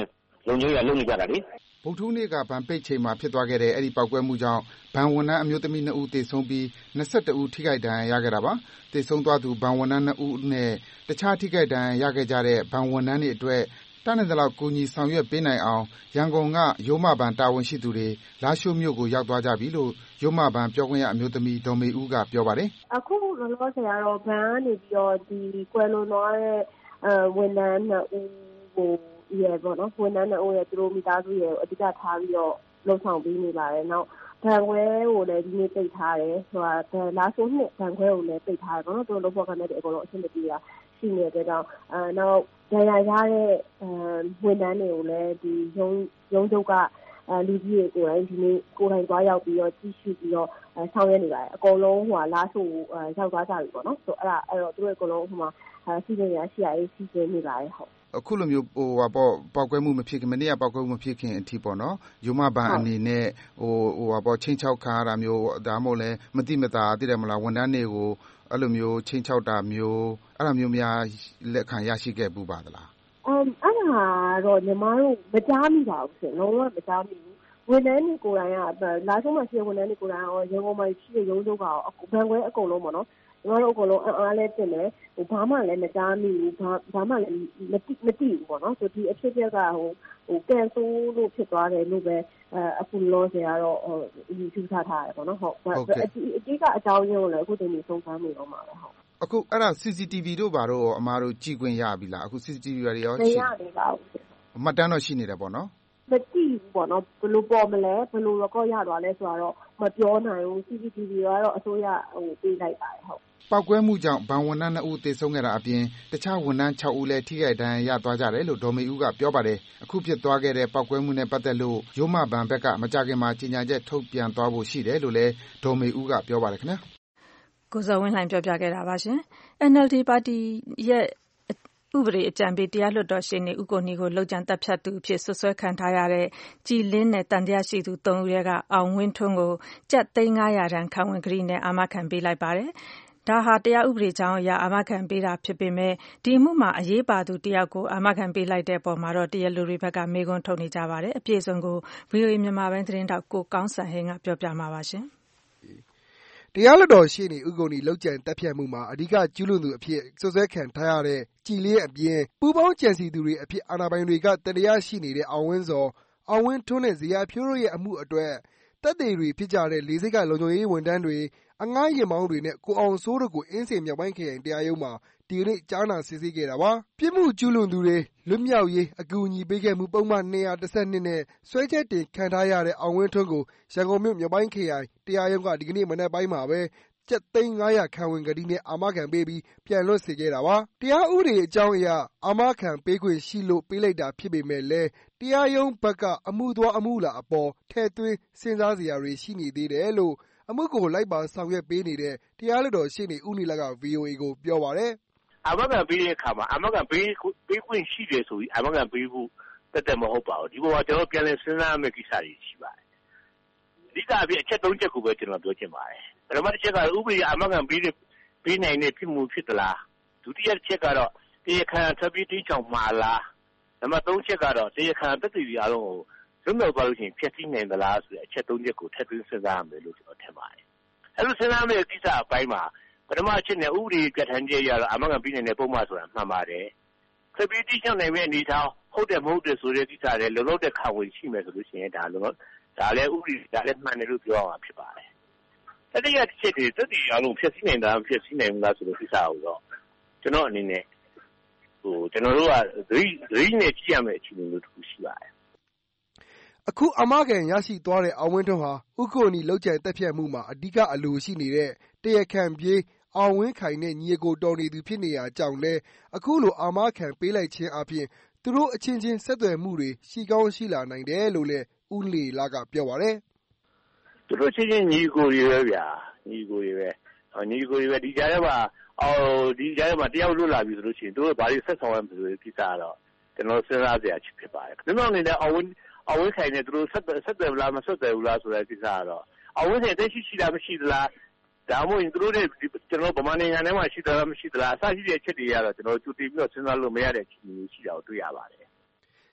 လုံခြုံရေးကလုပ်နေကြတာလေဗုဒ္ဓဟူးနေ့ကဘဏ်ပိတ်ချိန်မှာဖြစ်သွားခဲ့တဲ့အဲဒီပေါက်ကွဲမှုကြောင့်ဘဏ်ဝန်ထမ်းအမျိုးသမီး2ဦးသေဆုံးပြီး21ဦးထိခိုက်ဒဏ်ရာရခဲ့တာပါ။သေဆုံးသွားသူဘဏ်ဝန်ထမ်း2ဦးနဲ့တခြားထိခိုက်ဒဏ်ရာရခဲ့ကြတဲ့ဘဏ်ဝန်ထမ်းတွေအတွက်တတ်နိုင်သလောက်ကူညီဆောင်ရွက်ပေးနိုင်အောင်ရန်ကုန်ကရိုးမဘဏ်တာဝန်ရှိသူတွေလားရှိုးမြို့ကိုရောက်သွားကြပြီလို့ရိုးမဘဏ်ပြောခွင့်ရအမျိုးသမီးဒေါ်မေဦးကပြောပါတယ်။အခုလောလောဆယ်ကတော့ဘဏ်ကနေပြီးတော့ဒီကွယ်လွန်သွားတဲ့ဝန်ထမ်း2ဦးကိုရဲ့ပေါ့နော်ဝန်ထမ်း2ဦးရဲ့သူတို့မိသားစုရဲ့အဓိကထားပြီးတော့လှုပ်ဆောင်ပေးနေပါတယ်။နောက်ဘဏ်ခွဲကိုလည်းဒီနေ့ပိတ်ထားတယ်ဆိုတာလားရှိုးနှစ်ဘဏ်ခွဲကိုလည်းပိတ်ထားတယ်ပေါ့နော်သူတို့လုပ်ဖို့ကနေတဲ့အကုန်လုံးအဆင်မပြေတာရှိနေတဲ့ကြောင့်နောက်ဒဏ်ရာရတဲ့ဝန်ထမ်းတွေကိုလည်းဒီရုံးချုပ်ကလူကြီးတွေကိုလည်းဒီနေ့ကိုယ်တိုင်သွားရောက်ပြီးတော့ကြည့်ရှုပြီးတော့ဆောင်ရွက်နေပါတယ်အကုန်လုံးလားရှိုးရောက်သွားကြပြီပေါ့နော်ဆိုအဲ့တော့သူတို့အကုန်လုံးစီစဉ်ရရှိရရေးစီစဉ်နေပါတယ်ဟုတ်အခုလိုမျိုးပေါက်ကွဲမှုမဖြစ်ခင်မနေ့ကပေါက်ကွဲမှုမဖြစ်ခင်အထိပေါ့နော်ယူမဘန်အနေနဲ့ချင်းချောက်ခါရတာမျိုးဒါမှမဟုတ်လဲမတိမတာသိတယ်မလားဝန်ထမ်းတွေကိုအဲ့လိုမျိုးချင်းချောက်တာမျိုးအဲ့လိုမျိုးများလက်ခံရရှိခဲ့ပူပါသလားအဲ့ဒါတော့ညီမတို့မကြားမိပါဘူးရှင်လုံးဝမကြားမိဘူးဝန်ထမ်းတွေကိုယ်တိုင်ကလားရှိုးမှာရှိတဲ့ဝန်ထမ်းတွေကိုယ်တိုင်ရောရန်ကုန်မှာရှိတဲ့ရုံးချုပ်ကရောဘဏ်ခွဲအကုန်လုံးပေါ့နော်ညီမတို့အကုန်လုံးအားလဲတင်တယ်ဘာမှလည်းမကြားမိဘူးဘာမှလည်းမသိဘူးပေါ့နော်ဆိုဒီအဖြစ်အပျက်ကကန်ဆိုးလို့ဖြစ်သွားတယ်လို့ပဲအခုလောဆယ်ကတော့ယူဆထားရတယ်ပေါ့နော်ဟုတ်အဓိကအကြောင်းရင်းကိုလည်းအခုတင်နေဆုံးခန်းနေတော့မှာပဲဟုတ်အခုအဲ့ဒါ CCTV တို့ဘာတို့အမားတို့ကြည့်ခွင့်ရပြီလားအခု CCTV တွေရောမရသေးပါဘူးမှတ်တမ်းတော့ရှိနေတယ်ပေါ့နော်မသိဘူးပေါ့နော်ဘယ်လိုပေါ်မလဲဘယ်လို record ရသွားလဲဆိုတော့မပြောနိုင်ဘူး CCTV ကတော့အစိုးရပေးလိုက်ပါတယ်ဟုတ်ပောက်ကွဲမှုကြောင့်ဘဏ်ဝန်ထမ်း2ဦးသေဆုံးခဲ့တာအပြင်တခြားဝန်ထမ်း6ဦးလည်းထိခိုက်ဒဏ်ရာရသွားကြတယ်လို့ဒေါ်မေဦးကပြောပါတယ်အခုဖြစ်သွားခဲ့တဲ့ပောက်ကွဲမှုနဲ့ပတ်သက်လို့ရိုးမဘဏ်ဘက်ကမကြခင်မှာကြေညာချက်ထုတ်ပြန်သွားဖို့ရှိတယ်လို့လည်းဒေါ်မေဦးကပြောပါတယ်ခင်ဗျာကိုဇော်ဝင်းလှိုင်ပြောပြခဲ့တာပါရှင် NLD ပါတီရဲ့ဥပဒေအကြံပေးတရားလွှတ်တော်ရှေ့နေဦးကိုနီကိုလုပ်ကြံတပ်ဖြတ်သူအဖြစ်ဆွဆွဲခံထားရတဲ့ကြည်လင်းနဲ့တန်တရားရှိသူ3ဦးကအောင်ဝင်းထွန်းကိုကျပ်သိန်း900တန်ခံဝန်ကတိနဲ့အာမခံပေးလိုက်ပါတယ်ဒါဟာတရားဥပဒေကြောင်းအရအာမခံပေးတာဖြစ်ပေမဲ့ဒီအမှုမှာအရေးပါသူတယောက်ကိုအာမခံပေးလိုက်တဲ့အပေါ်မှာတော့တရားလူတွေဘက်ကမေးခွန်းထုတ်နေကြပါတယ်အပြည့်အစုံကို VOA မြန်မာပိုင်းသတင်းတောက်ကိုကောင်းစံဟင်းကပြောပြမှာပါရှင်တရားလွှတ်တော်ရှေ့နေဦးကိုနီလုပ်ကြံတပ်ဖြတ်မှုမှာအဓိကကျူးလွန်သူအဖြစ်စွပ်စွဲခံထားရတဲ့ကြည်လင်းအပြင်ပူးပေါင်းကြံစည်သူတွေအဖြစ်အာဏာပိုင်တွေကတတရားရှိနေတဲ့အောင်ဝင်းစောအောင်ဝင်းထွန်းနဲ့ဇေယျဖြိုးတို့ရဲ့အမှုအတွက်တပ်တွေတွေဖြစ်ကြတဲ့လေးစိတ်ကလုံခြုံရေးဝန်ထမ်းတွေအငှားယာဉ်မောင်းတွေနဲ့ကိုအောင်စိုးတို့ကိုအင်းစိန်မြောက်ပိုင်းခရိုင်တရားရုံးမှာဒီနေ့ကြားနာစစ်ဆေးခဲ့တာပါပြစ်မှုကျူးလွန်သူတွေလွတ်မြောက်ရေးအကူအညီပေးခဲ့မှုပုံမှန်212နဲ့ဆွဲချက်တင်ခံထားရတဲ့အောင်ဝင်းထွန်းကိုရန်ကုန်မြို့မြောက်ပိုင်းခရိုင်တရားရုံးကဒီကနေ့မနက်ပိုင်းမှာပဲကျပ်သိန်း900ခံဝန်ကတိနဲ့အာမခံပေးပြီးပြန်လွှတ်စေခဲ့တာပါတရားဥပဒေအကြောင်းအရအာမခံပေးခွင့်ရှိလို့ပေးလိုက်တာဖြစ်ပေမဲ့လည်းတရားရုံးဘက်ကအမှုသွားအမှုလာအပေါ်ထည့်သွင်းစဉ်းစားစရာတွေရှိနေသေးတယ်လို့အမှုကိုလိုက်ပါဆောင်ရွက်ပေးနေတဲ့တရားလွှတ်တော်ရှေ့နေဦးနီလက VOA ကိုပြောပါတယ်အာမခံပေးတဲ့အခါမှာအာမခံပေးခွင့်ရှိတယ်ဆိုပြီးအာမခံပေးဖို့တက်မဟုတ်ပါဘူးဒီပေါ်မှာကျွန်တော်ပြန်လည်စဉ်းစားရမယ့်ကိစ္စတွေရှိပါတယ်အဓိကအဖြစ်အချက်3ချက်ကိုပဲကျွန်တော်ပြောချင်ပါတယ်ပထမတစ်ချက်ကဥပဒေအာမခံပေးနိုင်တဲ့ဖြစ်မှုဖြစ်သလားဒုတိယတစ်ချက်ကတော့တရားခံထပ်ပြီးတိကျအောင်မှားလားနံပါတ်3ချက်ကတော့တရားခံသက်သေတွေအားလုံးကိုလွတ်မြောက်သွားလို့ရှိရင်ဖျက်ဆီးနိုင်သလားဆိုတဲ့အချက်3ချက်ကိုထပ်ပြီးစဉ်းစားရမယ်လို့ကျွန်တော်ထင်ပါတယ်အဲ့လိုစဉ်းစားမယ့်ကိစ္စအပိုင်းမှာပထမအချက်နဲ့ဥပဒေပြဋ္ဌာန်းချက်အရတော့အာမခံပေးနိုင်တဲ့ပုံမှန်ဆိုတာမှန်ပါတယ်ထပ်ပြီးတိကျနိုင်မယ့်အနေအထားဟုတ်တယ်မဟုတ်တယ်ဆိုတဲ့ကိစ္စတွေလုံလောက်တဲ့ခံဝန်ရှိမယ်ဆိုလို့ရှိရင်ဒါလည်းဥပဒေဒါလည်းမှန်တယ်လို့ပြောရမှာဖြစ်ပါတယ်တတိယတစ်ချက်တွေသက်သေအားလုံးဖျက်ဆီးနိုင်တာဖျက်ဆီးနိုင်မလားဆိုတဲ့ကိစ္စကိုတော့ကျွန်တော်အနေနဲ့ကျွန်တော်တို့ကသတိနဲ့ကြည့်ရမယ့်အခြေအနေမျိုးတစ်ခုရှိပါတယ်အခုအာမခံရရှိသွားတဲ့အောင်ဝင်းထွန်းဟာဥက္ကိုနီလုပ်ကြံတက်ဖြတ်မှုမှာအဓိကအလိုရှိနေတဲ့တရားခံပြေးအောင်ဝင်းခိုင်နဲ့ညီအကိုတော်နေသူဖြစ်နေရကြောင်းလဲအခုလိုအာမခံပေးလိုက်ခြင်းအပြင်သူတို့အချင်းချင်းဆက်သွယ်မှုတွေရှိကောင်းရှိလာနိုင်တယ်လို့လဲဦးလီလာကပြောပါတယ်သူတို့ချင်းချင်းညီကိုတွေပဲဗျာညီကိုတွေပဲဒီကြားထဲမှာတယောက်လွတ်လာပြီဆိုလို့ရှိရင်သူတို့ဘာတွေဆက်ဆောင်ရမလဲဆိုတဲ့ကိစ္စကတော့ကျွန်တော်စဉ်းစားစရာဖြစ်ပါတယ်ကျွန်တော်အနေနဲ့အောင်ဝင်းခိုင်နဲ့သူတို့ဆက်သွယ်လားမဆက်သွယ်ဘူးလားဆိုတဲ့ကိစ္စကတော့အောင်ဝင်းခိုင်အသက်ရှိလားမရှိသလားဒါမှမဟုတ်သူတို့နဲ့ကျွန်တော်ဗမာနိုင်ငံထဲမှာရှိသလားမရှိသလားအစရှိတဲ့အချက်တွေကတော့ကျွန်တော်ကြိုတင်ပြီးတော့စဉ်းစားလို့မရတဲ့အခြေအနေရှိတာကိုတွေ့ရပါတယ်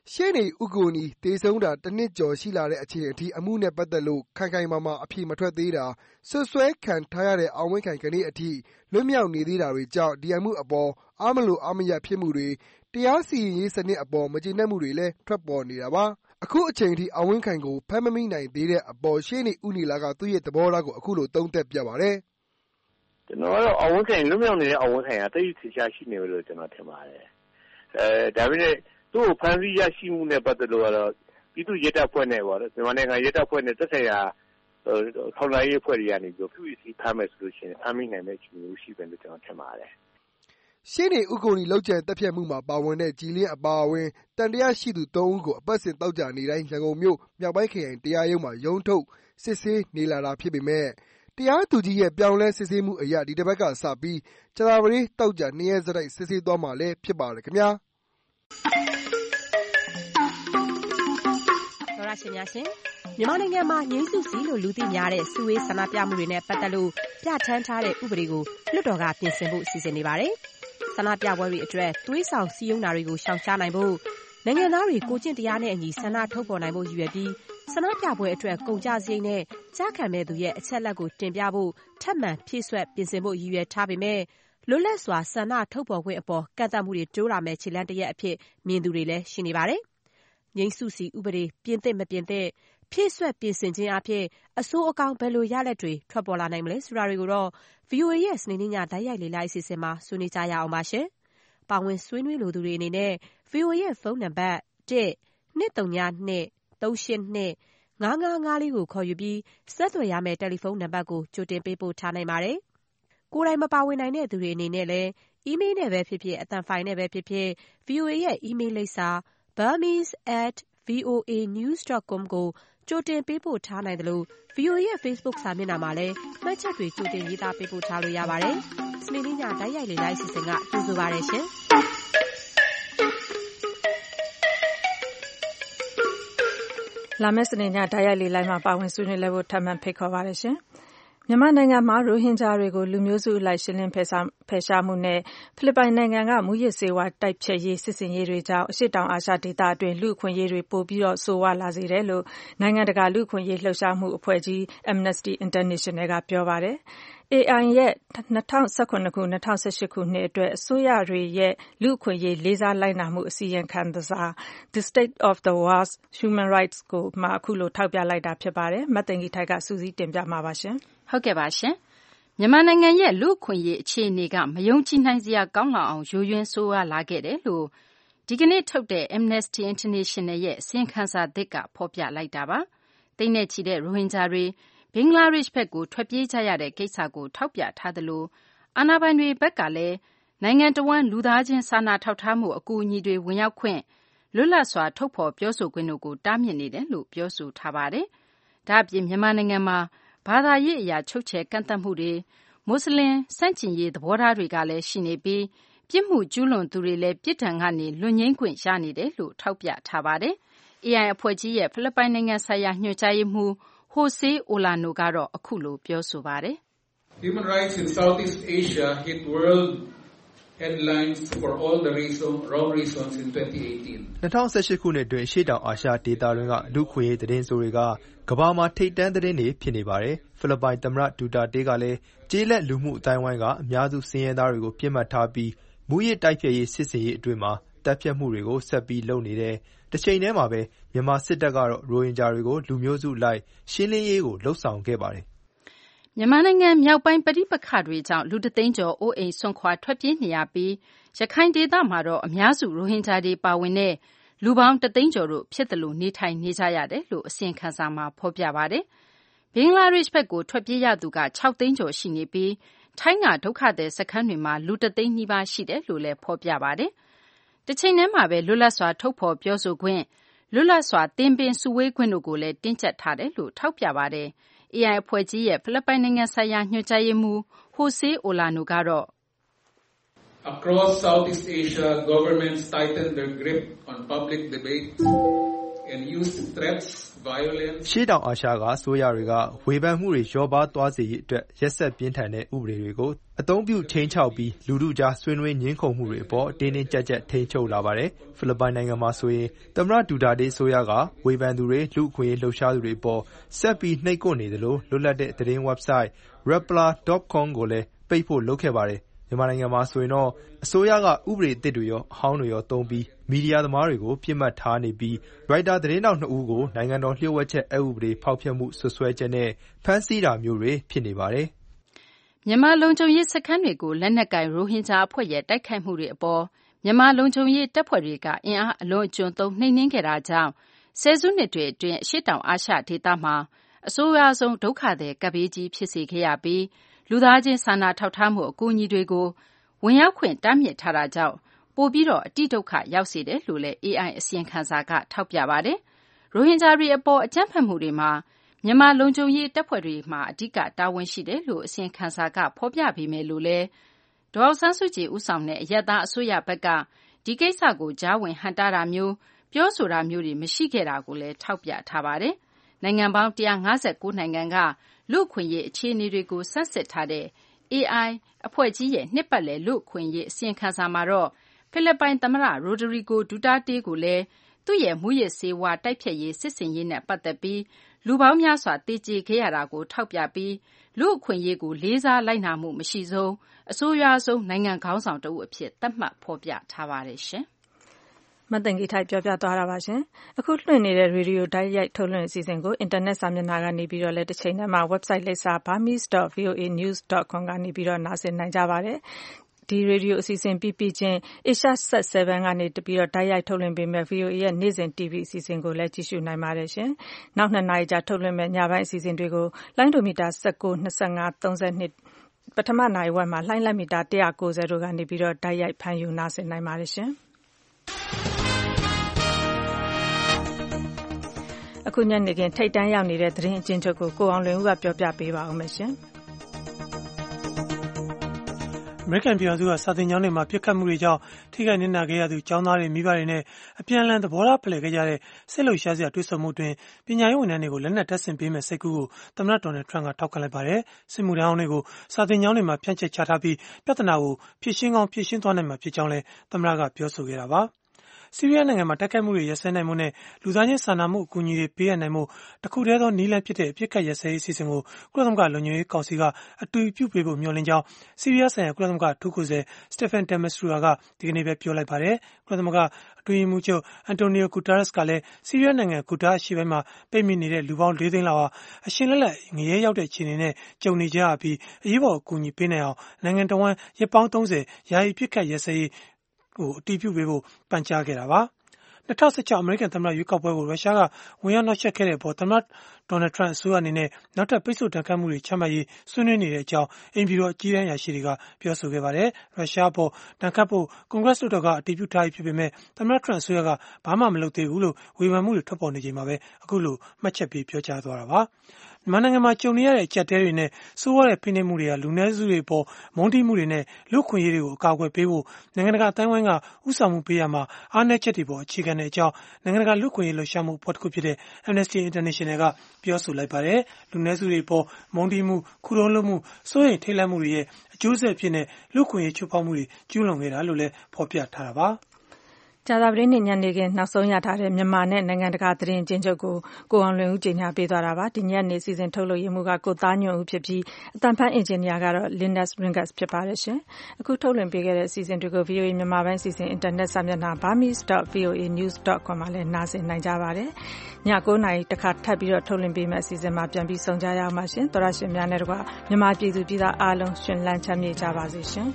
ရှေ့နေဦးကိုနီသေဆုံးတာတစ်နှစ်ကျော်ရှိလာတဲ့အချိန်အထိအမှုနဲ့ပတ်သက်လို့ခိုင်ခိုင်မာမာအဖြေမထွက်သေးတာဆွဆွဲခံထားရတဲ့အောင်ဝင်းခိုင်ကနေအထိလွတ်မြောက်နေသေးတာတွေကြောင့်ဒီအမှုအပေါ်အားမလို့အားမရဖြစ်မှုတွေတရားစီရင်ရေးစနစ်အပေါ်မကျေနပ်မှုတွေလည်းထွက်ပေါ်နေတာပါအခုအချိန်ထိအောင်ဝင်းခိုင်ကိုဖမ်းမမိနိုင်သေးတဲ့အပေါ်ရှေ့နေဦးနီလာကသူ့ရဲ့သဘောထားကိုအခုလိုသုံးသပ်ပြပါတယ်ကျွန်တော်ကတော့အောင်ဝင်းခိုင်လွတ်မြောက်နေတဲ့အောင်ဝင်းခိုင်ကတိတ်ထိရှားရှိနေလို့ကျွန်တော်ထင်ပါတယ်ဒါပေမဲ့သူ့ကိုဖမ်းဆီးရရှိမှုနဲ့ပတ်သက်လို့ကတော့ပြည်သူ့ရဲတပ်ဖွဲ့နဲ့ပေါ့မြန်မာနိုင်ငံရဲတပ်ဖွဲ့နဲ့သက်ဆိုင်ရာထောက်လှမ်းရေးအဖွဲ့တွေကနေပြီးပြုစီဖမ်းမယ်ဆိုလို့ရှိရင်ဖမ်းမိနိုင်တဲ့အခြေအနေရှိတယ်လို့ကျွန်တော်ထင်ပါတယ်ရှေ့နေဦးကိုနီလောက်ကျန်တပ်ဖြတ်မှုမှာပါဝင်တဲ့ကြည်လင်းအပါအဝင်တန်တရားရှိသူ3ဦးကိုအပတ်စဉ်တောက်ကြနေတိုင်းရန်ကုန်မြို့မြောက်ပိုင်းခရိုင်တရားရုံးမှာရုံးထုတ်စစ်ဆေးနေလာတာဖြစ်ပေမဲ့တရားသူကြီးရဲ့ပြောင်းလဲစစ်ဆေးမှုအရာဒီတစ်ပတ်ကစပြီးကြာသပတေးတောက်ကြ2ရက်စတိုက်စစ်ဆေးသွားမှာလည်းဖြစ်ပါတယ်ခင်ဗျာတော်ရရှင်များရှင်မြန်မာနိုင်ငံမှာငြိမ်းစုစီလို့လူသိများတဲ့စုဝေးဆန္ဒပြမှုတွေနဲ့ပတ်သက်လို့ပြဋ္ဌာန်းထားတဲ့ဥပဒေကိုလွှတ်တော်ကပြင်ဆင်ဖို့စီစဉ်နေပါတယ်ဆန္ဒပြပွဲတွေအတွက်သွေးဆောင်စည်းရုံးတာတွေကိုရှောင်ရှားနိုင်ဖို့နိုင်ငံသားတွေကိုကျင့်တရားနဲ့အညီဆန္ဒထုတ်ဖော်နိုင်ဖို့ရည်ရွယ်ပြီးဆန္ဒပြပွဲအတွက်ကုန်ကျစရိတ်နဲ့ကြားခံမဲ့သူရဲ့အချက်အလက်ကိုတင်ပြဖို့ထပ်မံဖြည့်ဆွက်ပြင်ဆင်ဖို့ရည်ရွယ်ထားပေမဲ့လွတ်လပ်စွာဆန္ဒထုတ်ဖော်ခွင့်အပေါ်ကန့်သတ်မှုတွေတိုးလာမဲ့ခြေလှမ်းတစ်ရပ်အဖြစ်မြင်သူတွေလည်းရှိနေပါတယ်။ငြိမ်းစုစီဥပဒေပြင်သင့်မပြင်သင့်ဖြည့်ဆွက်ပြင်ဆင်ခြင်းအဖြစ်အဆိုးအကောင်းဘယ်လိုရလဒ်တွေထွက်ပေါ်လာနိုင်မလဲဆိုတာတွေကိုတော့ VOA ရဲ့စနေနေ့ညတိုက်ရိုက်လေ့လာအစီအစဉ်မှာဆွေးနွေးကြရအောင်ပါရှင်။ပါဝင်ဆွေးနွေးလိုသူတွေအနေနဲ့ VOA ရဲ့ဖုန်းနံပါတ် 1-202-382-5554 ကိုခေါ်ယူပြီးဆက်သွယ်ရမယ့်တယ်လီဖုန်းနံပါတ်ကိုကြိုတင်ပေးပို့ထားနိုင်ပါတယ်။ကိုယ်တိုင်မပါဝင်နိုင်တဲ့သူတွေအနေနဲ့လည်းအီးမေးလ်နဲ့ပဲဖြစ်ဖြစ်အသံဖိုင်နဲ့ပဲဖြစ်ဖြစ် VOA ရဲ့အီးမေးလ်လိပ်စာ burmese@voanews.com ကိုကြိုတင်ပေးပို့ထားနိုင်တယ်လို့ VOA ရဲ့ Facebook စာမျက်နှာမှာလည်းမှတ်ချက်တွေကြိုတင်ရေးသားပေးပို့ထားလို့ရပါတယ်။စနေနေ့ညတိုက်ရိုက်လေ့လာအစီအစဉ်ကကြိုဆိုပါရရှင်။လာမယ့်စနေညတိုက်ရိုက်လေ့လာမှာပါဝင်ဆွေးနွေးလည်းဖို့ထပ်မံဖိတ်ခေါ်ပါရရှင်။မြန်မာနိုင်ငံမှာရိုဟင်ဂျာတွေကိုလူမျိုးစုအလိုက်ရှင်းလင်းဖယ်ရှားမှုနဲ့ဖိလစ်ပိုင်နိုင်ငံကမူးယစ်ဆေးဝါးတိုက်ဖျက်ရေးစစ်ဆင်ရေးတွေကြောင့်အရှေ့တောင်အာရှဒေသအတွင်းလူ့အခွင့်အရေးတွေပိုပြီးဆိုးဝါးလာစေတယ်လို့နိုင်ငံတကာလူ့အခွင့်အရေးလှုပ်ရှားမှုအဖွဲ့ကြီး Amnesty International ကပြောပါတယ်။ AI ရဲ့2017ခု2018ခုနှစ်အတွက်အစိုးရတွေရဲ့လူ့အခွင့်အရေးလေးစားလိုက်နာမှုအစီရင်ခံစာ The State of the World's Human Rights ကိုမှအခုလိုထောက်ပြလိုက်တာဖြစ်ပါတယ်။မသိင်္ဂီထိုက်ကစူးစီးတင်ပြမှာပါရှင်။ဟုတ်ကဲ့ပါရှင်။မြန်မာနိုင်ငံရဲ့လူ့အခွင့်အရေးအခြေအနေကမယုံကြည်နိုင်စရာကောင်းလောက်အောင်ယိုယွင်းဆိုးဝါးလာခဲ့တယ်လို့ဒီကနေ့ထုတ်တဲ့ Amnesty International ရဲ့အစီရင်ခံစာသစ်ကဖော်ပြလိုက်တာပါ။သိန်းနဲ့ချီတဲ့ရိုဟင်ဂျာတွေဘင်္ဂလားဒေ့ရှ်ဘက်ကိုထွက်ပြေးကြရတဲ့ကိစ္စကိုထောက်ပြထားသလိုအာဏာပိုင်တွေဘက်ကလည်းနိုင်ငံတော်ဝန်လူသားချင်းစာနာထောက်ထားမှုအကူအညီတွေဝင်ရောက်ခွင့်လွတ်လပ်စွာထုတ်ဖော်ပြောဆိုခွင့်တို့ကိုတားမြစ်နေတယ်လို့ပြောဆိုထားပါတယ်။ဒါ့အပြင်မြန်မာနိုင်ငံမှာဘာသာရေးအရာချုပ်ချယ်ကန့်သတ်မှုတွေမွတ်စလင်စန့်ကျင်ရေးသဘောထားတွေကလည်းရှိနေပြီးပြစ်မှုကျူးလွန်သူတွေလည်းပြစ်ဒဏ်ကနေလွတ်ငြိမ်းခွင့်ရနေတယ်လို့ထောက်ပြထားပါတယ်။ AI အဖွဲ့ကြီးရဲ့ဖိလစ်ပိုင်နိုင်ငံဆိုင်ရာညွှန်ကြားရေးမှူးJose Olano ကတော့အခုလိုပြောဆိုပါတယ်။ Human rights in Southeast Asia hit world headlines for all the wrong reasons in 2018. 2018ခုနှစ်အတွင်းရှေ့တောင်အာရှဒေသတွင်းကလူ့ခွင့်ရေးသတင်းဆိုတွေကကမ္ဘာမှာထိပ်တန်းသတင်းတွေဖြစ်နေပါတယ်။ဖိလစ်ပိုင်သမ္မတဒူတာတေးကလည်းကျေးလက်လူမှုအတိုင်းဝိုင်းကအများစုစည်ရဲသားတွေကိုပြစ်မှတ်ထားပြီးမူရစ်တိုက်ဖျက်ရေးစစ်စင်ရေးအတွင်းမှာတပ်ဖြတ်မှုတွေကိုဆက်ပြီးလုပ်နေတယ်။တစ်ချိန်တည်းမှာပဲမြန်မာစစ်တပ်ကတော့ရိုဟင်ဂျာတွေကိုလူမျိုးစုလိုက်ရှင်းလင်းရေးကိုလှုပ်ဆောင်ခဲ့ပါတယ်။မြန်မာနိုင်ငံမြောက်ပိုင်းပဋိပက္ခတွေကြောင့်လူတသိန်းကျော်အိုးအိမ်စွန့်ခွာထွက်ပြေးနေရပြီးရခိုင်ဒေသမှာတော့အများစုရိုဟင်ဂျာတွေပါဝင်တဲ့လူပေါင်းတသိန်းကျော်တို့ဖြစ်တယ်လို့နေထိုင်နေကြရတယ်လို့အစီရင်ခံစာမှာဖော်ပြပါတယ်။ဘင်္ဂလားဒေ့ရှ်ဘက်ကိုထွက်ပြေးရသူက6သိန်းကျော်ရှိနေပြီးထိုင်းကဒုက္ခသည်စခန်းတွေမှာလူတသိန်းနီးပါးရှိတယ်လို့လည်းဖော်ပြပါတယ်။တစ်ချိန်တည်းမှာပဲလွတ်လပ်စွာထုတ်ဖော်ပြောဆိုခွင့်လွတ်လပ်စွာသင်ပင်စုဝေးခွင့်တို့ကိုလည်းတင်းကျပ်ထားတယ်လို့ထောက်ပြပါတယ်။ AI အဖွဲ့ကြီးရဲ့ဖိလစ်ပိုင်နိုင်ငံဆိုင်ရာညွှန်ကြားရေးမှူး Jose Olano ကတော့ Across Southeast Asia, governments tightened their grip on public debate and used threats, violence. ရှေ့တောင်အာရှကအစိုးရတွေကဝေဖန်မှုတွေလျော့ပါးသွားစေရေးအတွက်ရက်စက်ပြင်းထန်တဲ့ဥပဒေတွေကိုအသုံးပြုခြိမ်းခြောက်ပြီးလူထုကြားဆွေးနွေးငြင်းခုန်မှုတွေအပေါ်တင်းတင်းကြပ်ကြပ်ထိန်းချုပ်လာပါတယ်။ဖိလစ်ပိုင်နိုင်ငံမှာဆိုရင်သမ္မတဒူတာတေးအစိုးရကဝေဖန်သူတွေလူ့အခွင့်အရေးလှုပ်ရှားသူတွေအပေါ်ဆက်ပြီးနှိပ်ကွပ်နေသလိုလွတ်လပ်တဲ့သတင်း website rappler.com ကိုလည်းပိတ်ဖို့လုပ်ခဲ့ပါတယ်။မြန်မာနိုင်ငံမှာဆိုရင်တော့အစိုးရကဥပဒေအသစ်တွေရောအဟောင်းတွေရောသုံးပြီးမီဒီယာသမားတွေကိုပစ်မှတ်ထားနေပြီးရိုက်တာသတင်းထောက်2ဦးကိုနိုင်ငံတော်လျှို့ဝှက်ချက်အက်ဥပဒေဖောက်ဖျက်မှုစွပ်စွဲချက်နဲ့ဖမ်းဆီးတာမျိုးတွေဖြစ်နေပါတယ်။မြန်မာလုံခြုံရေးစခန်းတွေကိုလက်နက်ကိုင်ရိုဟင်ဂျာအဖွဲ့ရဲ့တိုက်ခိုက်မှုတွေအပေါ်မြန်မာလုံခြုံရေးတပ်ဖွဲ့တွေကအင်အားအလွန်အကျွံသုံးနှိမ်နင်းခဲ့တာကြောင့်ဆယ်စုနှစ်တွေအတွင်းအရှေ့တောင်အာရှဒေသမှာအဆိုးရွားဆုံးဒုက္ခသည်ကပ်ဘေးကြီးဖြစ်စေခဲ့ရပြီးလူသားချင်းစာနာထောက်ထားမှုအကူအညီတွေကိုဝင်ရောက်ခွင့်တားမြစ်ထားတာကြောင့်ပိုပြီးအတိဒုက္ခရောက်စေတယ်လို့လည်း AI အစီရင်ခံစာကထောက်ပြပါတယ်။ရိုဟင်ဂျာတွေအပေါ်အကြမ်းဖက်မှုတွေမှာမြန်မာလုံခြုံရေးတပ်ဖွဲ့တွေမှာအဓိကတာဝန်ရှိတယ်လို့အစီရင်ခံစာကဖော်ပြပေမယ့်လို့လည်းဒေါ်အောင်ဆန်းစုကြည်ဦးဆောင်တဲ့အရပ်သားအစိုးရဘက်ကဒီကိစ္စကိုကြားဝင်ဟန့်တားတာမျိုးပြောဆိုတာမျိုးတွေမရှိခဲ့တာကိုလည်းထောက်ပြထားပါတယ်။နိုင်ငံပေါင်း159နိုင်ငံကလူ့အခွင့်အရေးအခြေအနေတွေကိုစမ်းစစ်ထားတဲ့ AI အဖွဲ့ကြီးရဲ့နှစ်ပတ်လည်လူ့အခွင့်အရေးအစီရင်ခံစာမှာတော့ဖိလစ်ပိုင်သမ္မတရိုဒရီဂိုဒူတာတေးကိုလည်းသူ့ရဲ့မူးယစ်ဆေးဝါးတိုက်ဖျက်ရေးစစ်ဆင်ရေးနဲ့ပတ်သက်ပြီးလူပေါင်းများစွာသေကျေခဲ့ရတာကိုထောက်ပြပြီးလူ့အခွင့်အရေးကိုလေးစားလိုက်နာမှုမရှိဆုံးအဆိုးရွားဆုံးနိုင်ငံခေါင်းဆောင်တဦးအဖြစ်သတ်မှတ်ဖော်ပြထားပါတယ်ရှင်။မသိင်္ဂီထိုက်ပြောပြသွားတာပါရှင်။အခုလွှင့်နေတဲ့ရေဒီယိုတိုက်ရိုက်ထုတ်လွှင့်အစီအစဉ်ကိုအင်တာနက်စာမျက်နှာကနေပြီးတော့လည်းတစ်ချိန်တည်းမှာ website လိပ်စာ burmese.voanews.com ကနေပြီးတော့နားဆင်နိုင်ကြပါတယ်။ဒီရေဒီယိုအစီအစဉ်ပြီးချင်း Asia Set 7ကနေပြီးတော့တိုက်ရိုက်ထုတ်လွှင့်ပေးမဲ့ VOA ရဲ့နေ့စဉ် TV အစီအစဉ်ကိုလည်းကြည့်ရှုနိုင်ပါတယ်ရှင်။နောက်2နာရီကြာထုတ်လွှင့်မဲ့ညပိုင်းအစီအစဉ်တွေကိုလိုင်းဒိုမီတာ19 25 32ပထမနာရီဝက်မှာလိုင်းလက်မီတာ190တို့ကနေပြီးတော့တိုက်ရိုက်ဖမ်းယူနားဆင်နိုင်ပါတယ်ရှင်။အခုညနေခင်းထိတ်တန်းရောက်နေတဲ့သတင်းအကျဉ်းချုပ်ကိုကိုအောင်လွင်ဦးကပြောပြပေးပါဦးမယ်ရှင်။အမေရိကန်ပြည်ထောင်စုကစာသင်ကျောင်းတွေမှာပြစ်ခတ်မှုတွေကြောင့်ထိခိုက်နစ်နာခဲ့ရသူကျောင်းသားတွေမိဘတွေနဲ့အပြန်အလှန်သဘောထားဖလှယ်ခဲ့ကြတဲ့စိတ်လှုပ်ရှားစရာတွေ့ဆုံမှုတွင်ပညာရေးဝန်ထမ်းတွေကိုလက်နက်တပ်ဆင်ပေးမဲ့စိတ်ကူးကိုသမ္မတဒေါ်နယ်ထရန့်ကထောက်ခံလိုက်ပါတယ်။စစ်မှုထမ်းဟောင်းတွေကိုစာသင်ကျောင်းတွေမှာဖြန့်ကျက်ချထားပြီးပြဿနာကိုဖြေရှင်းကောင်းဖြေရှင်းသွားနိုင်မှာဖြစ်ကြောင်းလည်းသမ္မတကပြောဆိုခဲ့တာပါ။ဆီးရီးယားနိုင်ငံမှာတိုက်ခိုက်မှုတွေရပ်စဲနိုင်မှုနဲ့လူသားချင်းစာနာမှုအကူအညီတွေပေးအပ်နိုင်မှုတခုတည်းသောနည်းလမ်းဖြစ်တဲ့အပြစ်ခတ်ရပ်စဲရေးအစီအစဉ်ကိုကုလသမဂ္ဂလုံခြုံရေးကောင်စီကအတူပြုပေးဖို့မျှော်လင့်ကြောင်းဆီးရီးယားဆိုင်ရာကုလသမဂ္ဂအထူးကိုယ်စားလှယ် Stephen de Mistura ကဒီကနေ့ပဲပြောလိုက်ပါတယ်။ကုလသမဂ္ဂအတွင်းရေးမှူးချုပ် Antonio Guterres ကလည်းဆီးရီးယားနိုင်ငံဂူတာအရှေ့ပိုင်းမှာပိတ်မိနေတဲ့လူပေါင်း4 သိန်းလောက်ဟာအရှင်လက်လက်ငရဲရောက်တဲ့အခြေအနေနဲ့ကြုံနေကြရပြီးအရေးပေါ်အကူအညီပေးနိုင်အောင်နိုင်ငံတော်ဝန်ရက်ပေါင်း30ယာယီပြစ်ခတ်ရပ်စဲရေးကိုအတီးပြုပေးဖို့ပန်ကြားခဲ့တာပါ။2016အမေရိကန်သမ္မတရွေးကောက်ပွဲကိုရုရှားကဝင်ရောက်နှောက်ယှက်ခဲ့တဲ့အပေါ်သမ္မတဒေါ်နယ်ထရန့်အစိုးရအနေနဲ့နောက်ထပ်ပိတ်ဆို့ဒဏ်ခတ်မှုတွေချမှတ်ရေးဆွေးနွေးနေတဲ့အကြောင်းအိမ်ဖြူတော်အကြီးတန်းအရာရှိတွေကပြောဆိုခဲ့ပါတယ်။ရုရှားအပေါ်ဒဏ်ခတ်ဖို့ကွန်ဂရက်လွှတ်တော်ကအတည်ပြုထားပြီးဖြစ်ပေမဲ့သမ္မတထရန့်အစိုးရကဘာမှမလုပ်သေးဘူးလို့ဝေဖန်မှုတွေထွက်ပေါ်နေချိန်မှာပဲအခုလိုမှတ်ချက်ပေးပြောကြားသွားတာပါ။မြန်မာနိုင်ငံမှာကြုံနေရတဲ့အကျပ်အတည်းတွေနဲ့ဆိုးဝါးတဲ့ဖိနှိပ်မှုတွေကလူနည်းစုတွေပေါ်မုန်းတီးမှုတွေနဲ့လူ့အခွင့်အရေးတွေကိုအကာအကွယ်ပေးဖို့နိုင်ငံတကာအတိုင်းအဝိုင်းကဥဆောင်မှုပေးရမှာအားနည်းချက်တွေပေါ်အခြေခံတဲ့အကြောင်းနိုင်ငံတကာလူ့အခွင့်အရေးလှုပ်ရှားမှုအဖွဲ့တစ်ခုဖြစ်တဲ့ Amnesty International ကပြောဆိုလိုက်ပါတယ်။လူနည်းစုတွေပေါ်မုန်းတီးမှုခုတုံးလုပ်မှုစိုးရိမ်ထိတ်လန့်မှုတွေရဲ့အကျိုးဆက်အဖြစ်နဲ့လူ့အခွင့်အရေးချိုးဖောက်မှုတွေကျူးလွန်ခဲ့တာလို့လည်းဖော်ပြထားတာပါ။ကြာသပတေးနေ့ညနေခင်းနောက်ဆုံးရထားတဲ့မြန်မာနဲ့နိုင်ငံတကာသတင်းအကျဉ်းချုပ်ကိုကိုအောင်လွင်ဦးကြီးညာပေးသွားတာပါဒီညနေစီစဉ်ထုတ်လို့ရမှုကကိုသားညွန့်ဦးဖြစ်ပြီးအတန်ဖန်အင်ဂျင်နီယာကတော့ Linus Ringas ဖြစ်ပါတယ်ရှင်အခုထုတ်လွှင့်ပေးခဲ့တဲ့စီစဉ်တွေကို VOA မြန်မာပိုင်းစီစဉ်အင်တာနက်စာမျက်နှာ burmese.voanews.com မှာလည်းနားဆင်နိုင်ကြပါတယ်ည9:00 နာရီတခါထပ်ပြီးတော့ထုတ်လွှင့်ပေးမယ့်အစီအစဉ်မှာပြန်ပြီးဆုံကြရအောင်ပါရှင်သောရရှင်များနဲ့တကွမြန်မာပြည်သူပြည်သားအားလုံးရှင်လန်းချမ်းမြေ့ကြပါစေရှင်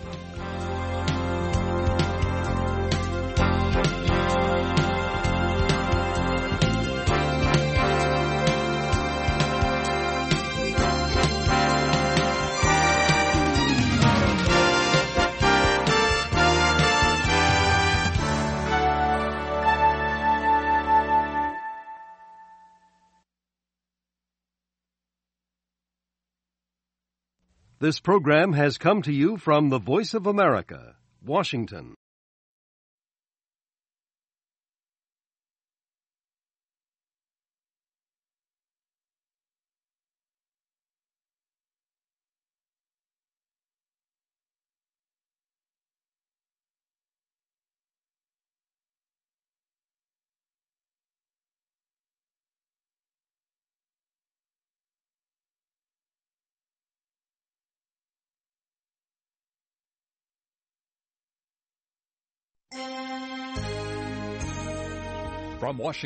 This program has come to you from the Voice of America, Washington. From Washington.